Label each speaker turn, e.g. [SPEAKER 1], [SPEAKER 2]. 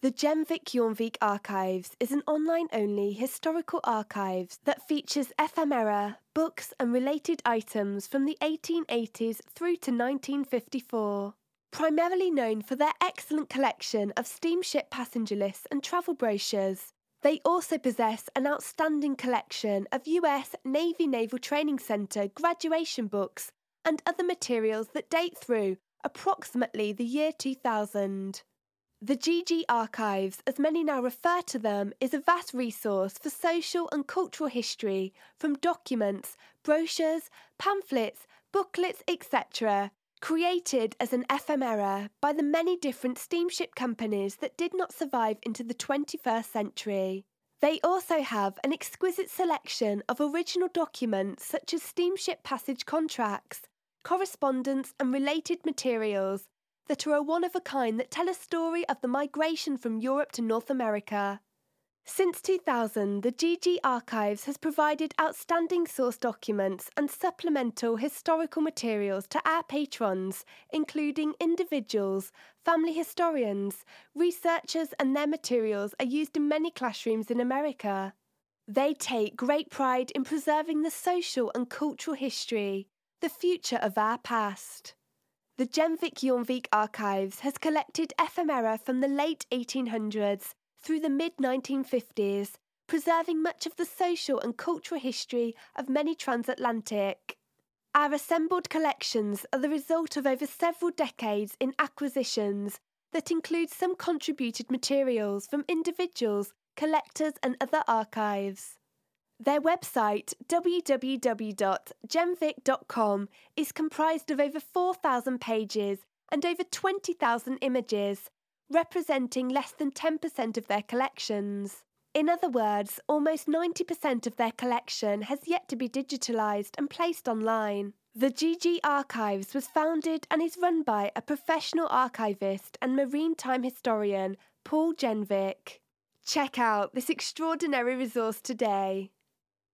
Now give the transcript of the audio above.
[SPEAKER 1] The Genvik Jornvik Archives is an online-only historical archives that features ephemera, books and related items from the 1880s through to 1954. Primarily known for their excellent collection of steamship passenger lists and travel brochures, they also possess an outstanding collection of US Navy Naval Training Center graduation books and other materials that date through approximately the year 2000. The GG Archives, as many now refer to them, is a vast resource for social and cultural history from documents, brochures, pamphlets, booklets, etc., created as an ephemera by the many different steamship companies that did not survive into the 21st century. They also have an exquisite selection of original documents such as steamship passage contracts, correspondence and related materials that are a one-of-a-kind that tell a story of the migration from Europe to North America. Since 2000, the GG Archives has provided outstanding source documents and supplemental historical materials to our patrons, including individuals, family historians, researchers, and their materials are used in many classrooms in America. They take great pride in preserving the social and cultural history, the future of our past. The Genvik Jornvik Archives has collected ephemera from the late 1800s through the mid-1950s, preserving much of the social and cultural history of many transatlantic. Our assembled collections are the result of over several decades in acquisitions that include some contributed materials from individuals, collectors and other archives. Their website, www.genvik.com, is comprised of over 4,000 pages and over 20,000 images, representing less than 10% of their collections. In other words, almost 90% of their collection has yet to be digitalised and placed online. The GG Archives was founded and is run by a professional archivist and maritime historian, Paul Genvik. Check out this extraordinary resource today.